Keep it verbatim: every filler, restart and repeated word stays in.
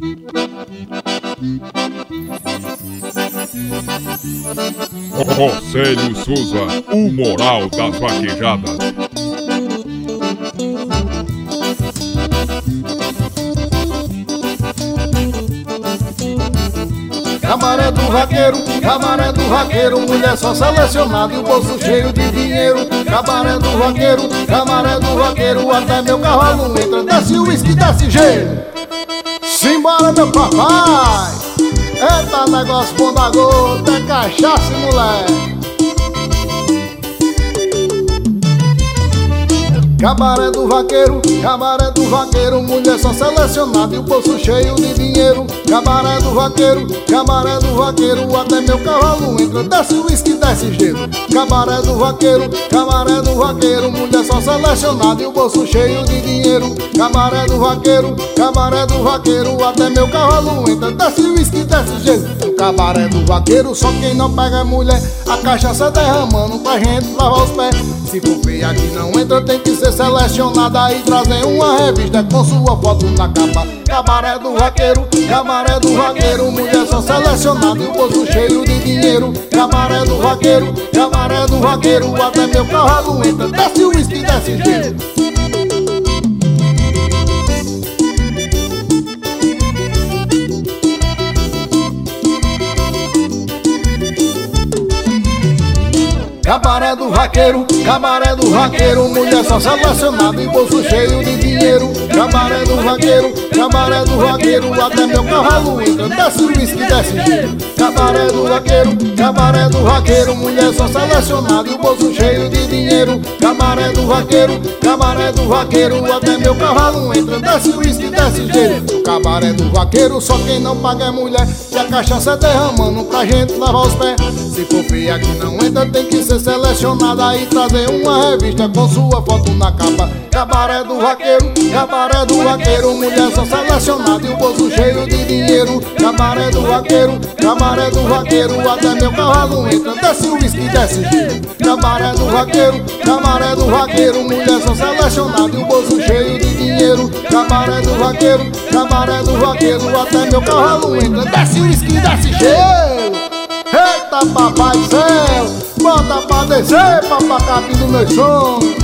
Rosélio Souza, o moral das vaquejadas. Cabaré do vaqueiro, cabaré do vaqueiro, mulher só selecionada e o bolso cheio de dinheiro. Cabaré do vaqueiro, cabaré do vaqueiro, até meu cavalo entra, desce o uísque, desce gelo. Simbora, meu papai! Eita, negócio bom da gota, é cachaça, moleque. Cabaré do vaqueiro, cabaré do vaqueiro, mulher só selecionada e o bolso cheio de dinheiro. Cabaré do vaqueiro, cabaré do vaqueiro, até meu cavalo entra, desce o uísque, desce gelo. Cabaré do vaqueiro, cabaré do vaqueiro, mulher só selecionada e o bolso cheio de dinheiro. Cabaré do vaqueiro, cabaré do vaqueiro, até meu cavalo entra, desce o uísque, desce gelo. No cabaré do vaqueiro, só quem não pega é mulher, a cachaça derramando pra gente lavar os pés. Se for feia que não entra, tem que ser selecionada e trazer uma revista com sua foto na capa. Cabaré do vaqueiro, cabaré do vaqueiro, mulher só selecionada e o bolso cheio de dinheiro. Cabaré do vaqueiro, cabaré do vaqueiro, até meu cavalo entra, desce o uísque, desce gelo. Cabaré do vaqueiro, cabaré do vaqueiro, mulher só selecionada e bolso cheio de dinheiro. Cabaré do vaqueiro, cabaré do vaqueiro, até meu cavalo entra, desce o uísque, desce gelo. Cabaré do vaqueiro, cabaré do vaqueiro, mulher só selecionada e o bolso cheio de dinheiro. Cabaré do vaqueiro, cabaré do vaqueiro, até meu cavalo entra, desce o uísque, desce gelo. Cabaré do vaqueiro, só quem não paga é mulher, e a cachaça derramando pra gente lavar os pés. Se for feia que não entra, tem que ser selecionada e trazer uma revista com sua foto na capa. Cabaré do vaqueiro, cabaré do vaqueiro, mulher só selecionada e o bolso cheio de dinheiro. Cabaré do vaqueiro, cabaré do vaqueiro, até meu cavalo entra, desce o uísque, desce gelo. Cabaré do vaqueiro, cabaré do vaqueiro, mulher só selecionada e o bolso cheio de dinheiro. Cabaré do vaqueiro, cabaré do vaqueiro, até meu cavalo entra, desce o uísque, desce gelo. Eita, papai do céu, bota pra descer, papacapim do meu som.